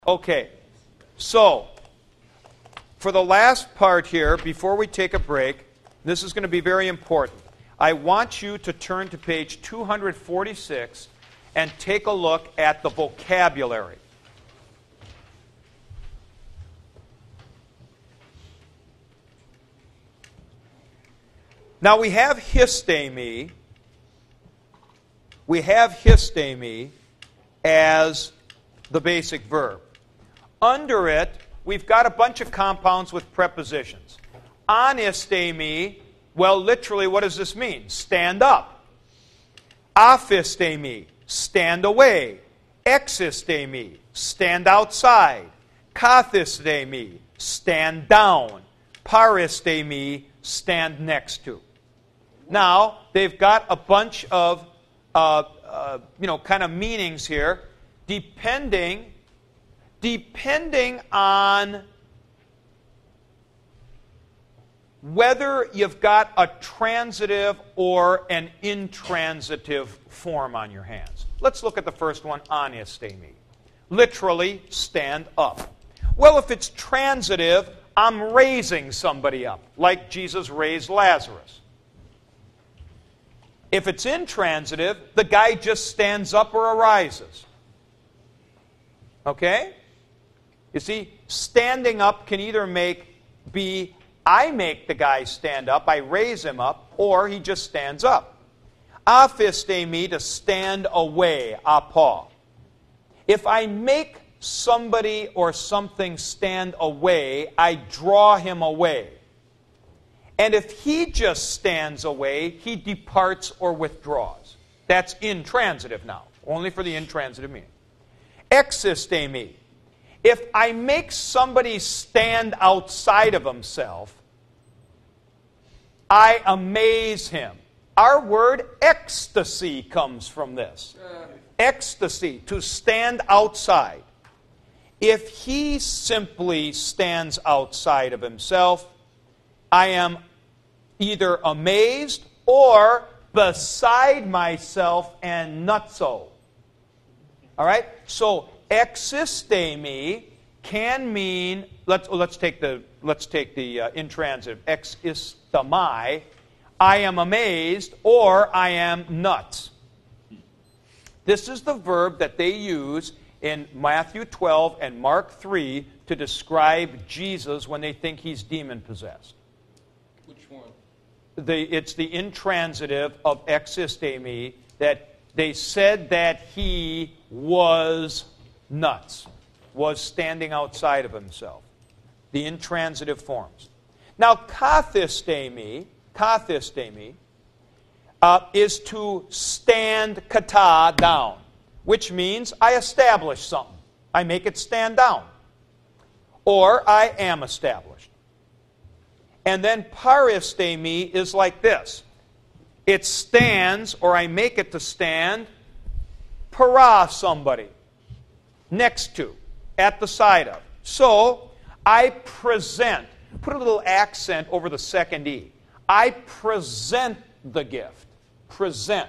Okay, so for the last part here, before we take a break, this is going to be very important. I want you to turn to page 246 and take a look at the vocabulary. Now we have histemi. We have histemi as the basic verb. Under it, we've got a bunch of compounds with prepositions. Anistemi, well, literally, what does this mean? Stand up. Aphistemi, stand away. Existemi, stand outside. Kathistemi, stand down. Paristemi, stand next to. Now, they've got a bunch of kind of meanings here, depending on whether you've got a transitive or an intransitive form on your hands. Let's look at the first one, anistemi. Literally, stand up. Well, if it's transitive, I'm raising somebody up, like Jesus raised Lazarus. If it's intransitive, the guy just stands up or arises. Okay? You see, standing up can either be I make the guy stand up, I raise him up, or he just stands up. Aphistemi, to stand away, apo. If I make somebody or something stand away, I draw him away. And if he just stands away, he departs or withdraws. That's intransitive now, only for the intransitive meaning. Existemi. If I make somebody stand outside of himself, I amaze him. Our word ecstasy comes from this. Ecstasy, to stand outside. If he simply stands outside of himself, I am either amazed or beside myself and nutso. All right? So existemi can mean, let's take the intransitive, existemi, I am amazed or I am nuts. This is the verb that they use in Matthew 12 and Mark 3 to describe Jesus when they think he's demon-possessed. Which one? It's the intransitive of existemi, that they said that he was nuts, was standing outside of himself. The intransitive forms. Now, kathistemi is to stand kata, down, which means I establish something. I make it stand down. Or I am established. And then paristemi is like this. It stands, or I make it to stand, para somebody, next to, at the side of. So, I present. Put a little accent over the second E. I present the gift. Present.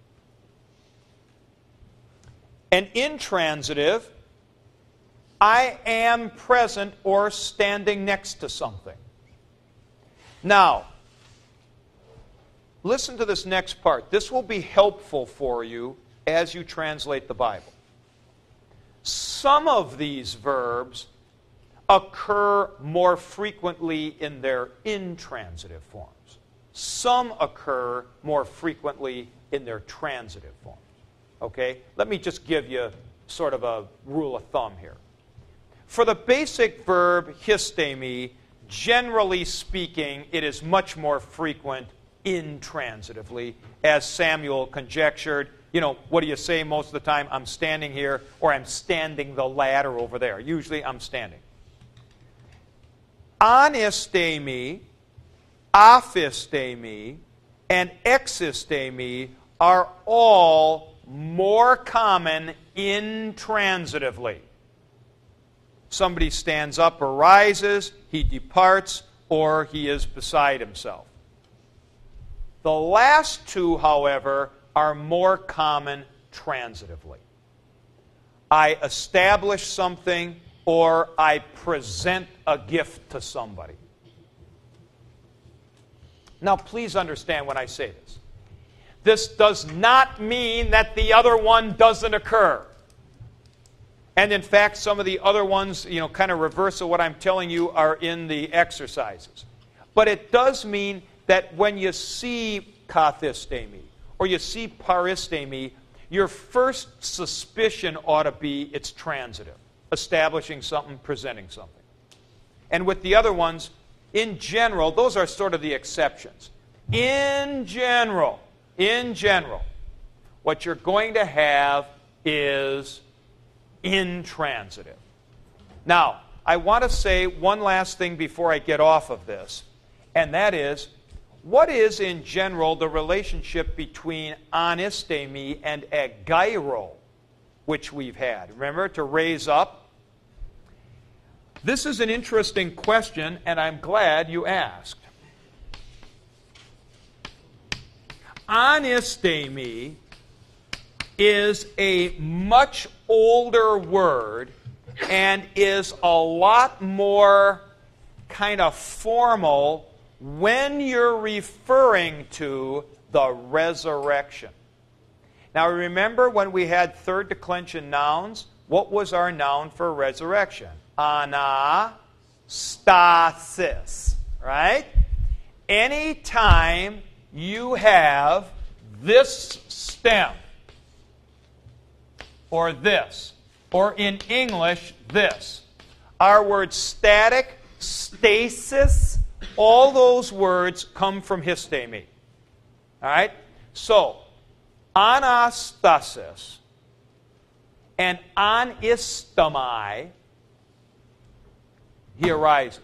An intransitive, I am present or standing next to something. Now, listen to this next part. This will be helpful for you as you translate the Bible. Some of these verbs occur more frequently in their intransitive forms. Some occur more frequently in their transitive forms. Okay? Let me just give you sort of a rule of thumb here. For the basic verb histemi, generally speaking, it is much more frequent intransitively, as Samuel conjectured. You know, what do you say most of the time? I'm standing here, or I'm standing the ladder over there. Usually I'm standing. Anistemi, aphistemi, and existemi are all more common intransitively. Somebody stands up or rises, he departs, or he is beside himself. The last two, however, are more common transitively. I establish something, or I present a gift to somebody. Now, please understand when I say this. This does not mean that the other one doesn't occur. And in fact, some of the other ones, kind of reverse of what I'm telling you, are in the exercises. But it does mean that when you see kathistemi, or you see paristemi, your first suspicion ought to be it's transitive, establishing something, presenting something. And with the other ones, in general, those are sort of the exceptions. In general, what you're going to have is intransitive. Now, I want to say one last thing before I get off of this, and that is, what is in general the relationship between anistemi and egeiro, which we've had? Remember, to raise up? This is an interesting question, and I'm glad you asked. Anistemi is a much older word and is a lot more kind of formal when you're referring to the resurrection. Now remember when we had third declension nouns, what was our noun for resurrection? Anastasis, right? Anytime you have this stem, or this, or in English, this. Our words static, stasis, all those words come from histemi. All right? So, anastasis and anistomai, he arises.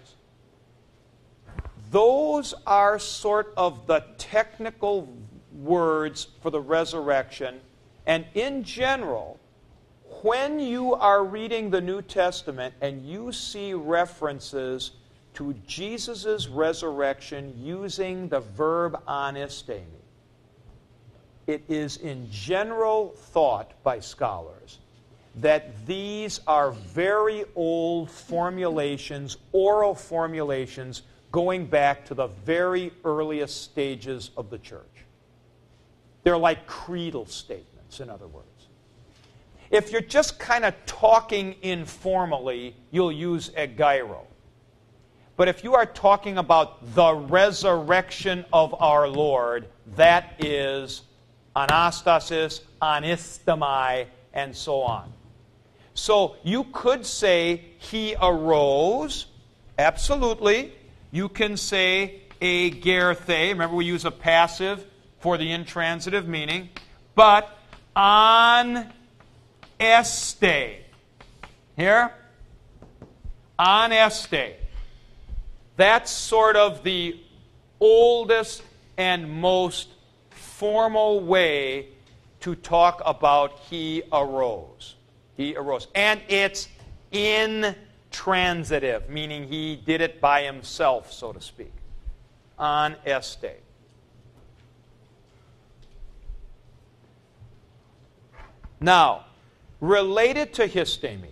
Those are sort of the technical words for the resurrection. And in general, when you are reading the New Testament and you see references to Jesus' resurrection using the verb anistemi, it is in general thought by scholars that these are very old formulations, oral formulations, going back to the very earliest stages of the church. They're like creedal statements, in other words. If you're just kind of talking informally, you'll use egeiro. But if you are talking about the resurrection of our Lord, that is anastasis, anistomai, and so on. So you could say he arose, absolutely. You can say agerthe. Remember, we use a passive for the intransitive meaning. But on este. Here? On este. That's sort of the oldest and most formal way to talk about he arose. He arose. And it's intransitive, meaning he did it by himself, so to speak. On este. Now, related to histemi.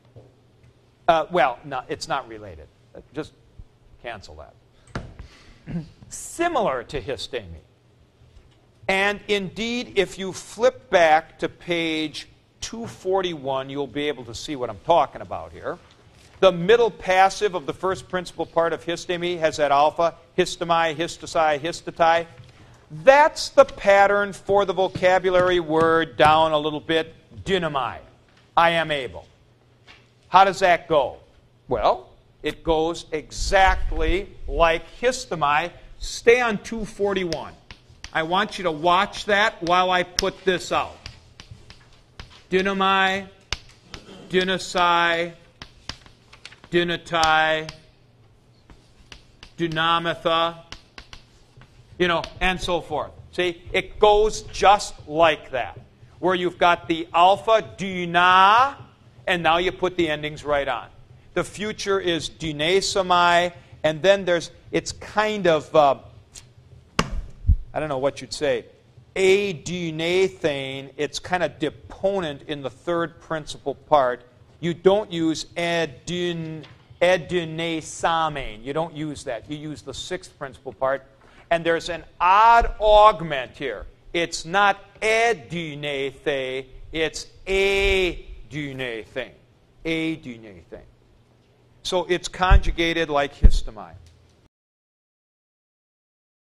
No, it's not related. Just cancel that. Similar to histemi. And indeed, if you flip back to page 241, you'll be able to see what I'm talking about here. The middle passive of the first principal part of histemi has that alpha, histomai, histosai, histotai. That's the pattern for the vocabulary word down a little bit, dynamai. I am able. How does that go? Well, it goes exactly like histomai. Stay on 241. I want you to watch that while I put this out. Dynamai, dynasai, dynatai, dynamitha, and so forth. See, it goes just like that. Where you've got the alpha, dyna, and now you put the endings right on. The future is dynasamai, and then it's kind of, I don't know what you'd say. adunethane, it's kind of deponent in the third principal part. You don't use adunesamine. You don't use that. You use the sixth principal part. And there's an odd augment here. It's not adunethane, it's adunethane. Adunethane. So it's conjugated like histamine.